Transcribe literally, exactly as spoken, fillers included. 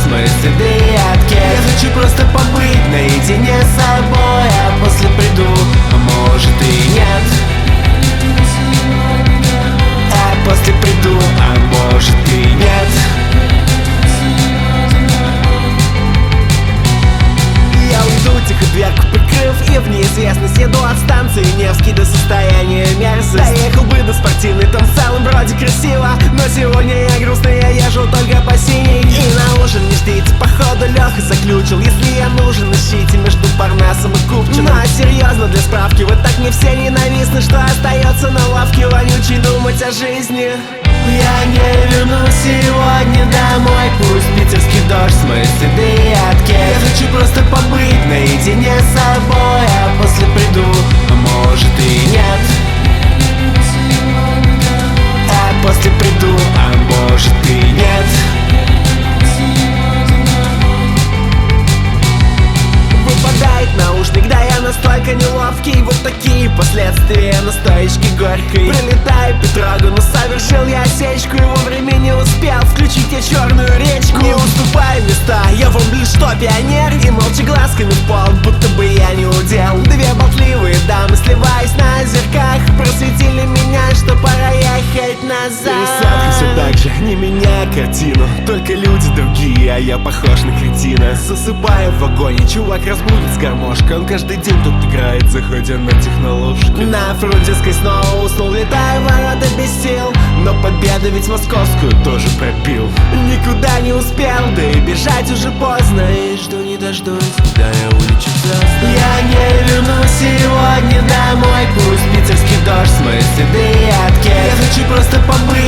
смыть следы от кек. Я хочу просто побыть наедине с собой, а после приду, а может и нет. А после приду, а может и нет. Я уйду, тихо дверку прикрыв, и в неизвестность еду от станции Невский до состояния мерзости. Доехал бы до спортивной, там в целом вроде красиво, но сегодня я грустный, я езжу только по синей. И на ужин не ждите, походу Леха заключил. Если я нужен, ищите между Парнасом и Купчиным. Ну а серьезно, для справки, вы так не все ненавистны, что остается на лавке вонючий думать о жизни. Я не вернусь сегодня домой, пусть питерский дождь смоет следы от кек. Я хочу просто побыть наедине с собой, а после приду, а может и нет. А после приду, а может и нет. Выпадает наушник, да я настолько неловкий. Вот такие последствия на стоечке горькой. Прилетаю к Петрогу, но совершил я осечку, и вовремя не успел включить я черную речку. Не уступаю места, я вам лишь что пионер, и молча глазками в пол, будто бы я не удел. Две болтливые дамы, сливаясь на озерках, просветили меня, что пора ехать назад. Пересадка все так же, не меняя картину, только люди другие, а я похож на кретина. Засыпаю в вагоне, чувак разбудит с гармошкой. Он каждый день тут играет, заходя на техноложки. На Фрунзенской снова уснул, летаю в ворота без сил, но победу ведь московскую тоже пропил. Никуда не успел, да и бежать уже поздно, и жду не дождусь, когда я улечу в звезды. Я не вернусь сегодня домой, пусть питерский дождь смоет следы от кек. Я хочу просто побыть